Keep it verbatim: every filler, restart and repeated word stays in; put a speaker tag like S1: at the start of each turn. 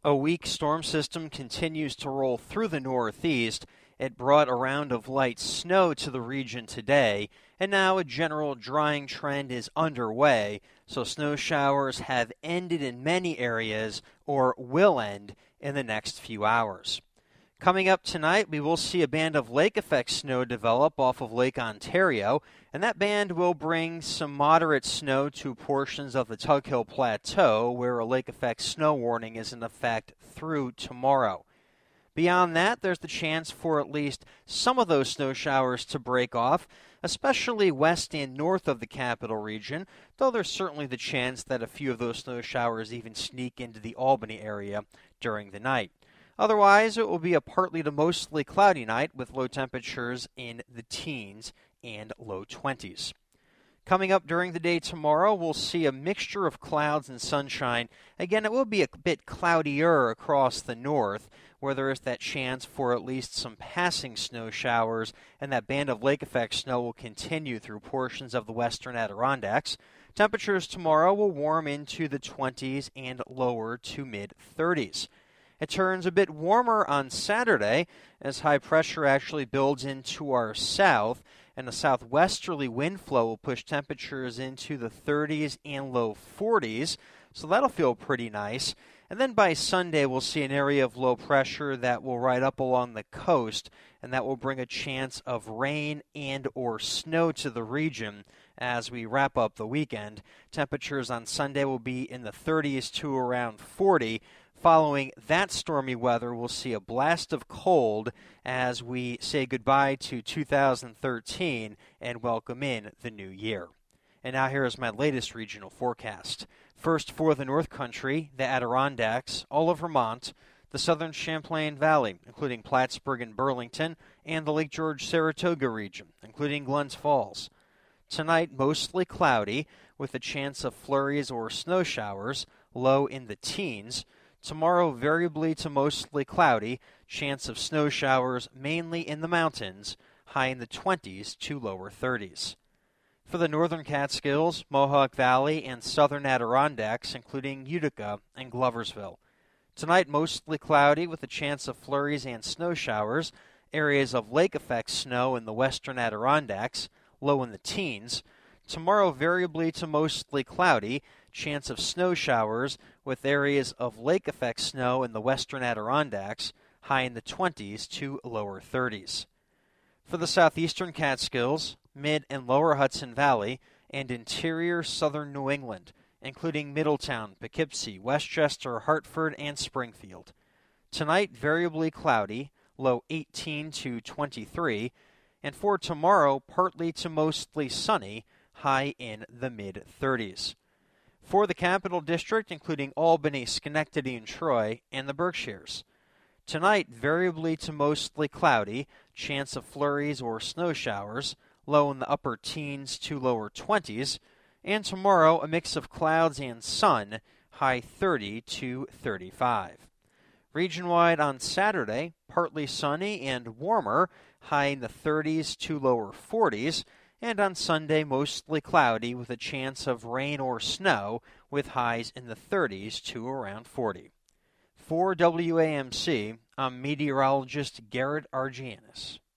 S1: A weak storm system continues to roll through the northeast. It brought a round of light snow to the region today, and now a general drying trend is underway, so snow showers have ended in many areas or will end in the next few hours. Coming up tonight, we will see a band of lake effect snow develop off of Lake Ontario, and that band will bring some moderate snow to portions of the Tug Hill Plateau, where a lake effect snow warning is in effect through tomorrow. Beyond that, there's the chance for at least some of those snow showers to break off, especially west and north of the capital region, though there's certainly the chance that a few of those snow showers even sneak into the Albany area during the night. Otherwise, it will be a partly to mostly cloudy night with low temperatures in the teens and low twenties. Coming up during the day tomorrow, we'll see a mixture of clouds and sunshine. Again, it will be a bit cloudier across the north, where there is that chance for at least some passing snow showers, and that band of lake effect snow will continue through portions of the western Adirondacks. Temperatures tomorrow will warm into the twenties and lower to mid-thirties. It turns a bit warmer on Saturday as high pressure actually builds into our south, and a southwesterly wind flow will push temperatures into the thirties and low forties, so that'll feel pretty nice. And then by Sunday, we'll see an area of low pressure that will ride up along the coast, and that will bring a chance of rain and or snow to the region as we wrap up the weekend. Temperatures on Sunday will be in the thirties to around forty. Following that stormy weather, we'll see a blast of cold as we say goodbye to two thousand thirteen and welcome in the new year. And now here is my latest regional forecast. First for the North Country, the Adirondacks, all of Vermont, the southern Champlain Valley, including Plattsburgh and Burlington, and the Lake George-Saratoga region, including Glens Falls. Tonight, mostly cloudy, with a chance of flurries or snow showers, low in the teens. Tomorrow, variably to mostly cloudy, chance of snow showers mainly in the mountains, high in the twenties to lower thirties. For the northern Catskills, Mohawk Valley, and southern Adirondacks, including Utica and Gloversville. Tonight, mostly cloudy with a chance of flurries and snow showers, areas of lake effect snow in the western Adirondacks, low in the teens. Tomorrow, variably to mostly cloudy, chance of snow showers with areas of lake effect snow in the western Adirondacks, high in the twenties to lower thirties. For the southeastern Catskills, mid and lower Hudson Valley, and interior southern New England, including Middletown, Poughkeepsie, Westchester, Hartford, and Springfield. Tonight, variably cloudy, low eighteen to twenty-three, and for tomorrow, partly to mostly sunny, high in the mid-thirties. For the Capital District, including Albany, Schenectady, and Troy, and the Berkshires. Tonight, variably to mostly cloudy, chance of flurries or snow showers, low in the upper teens to lower twenties, and tomorrow, a mix of clouds and sun, high thirty to thirty-five. Region-wide on Saturday, partly sunny and warmer, high in the thirties to lower forties, and on Sunday, mostly cloudy with a chance of rain or snow with highs in the thirties to around forty. For W A M C, I'm meteorologist Garrett Argianis.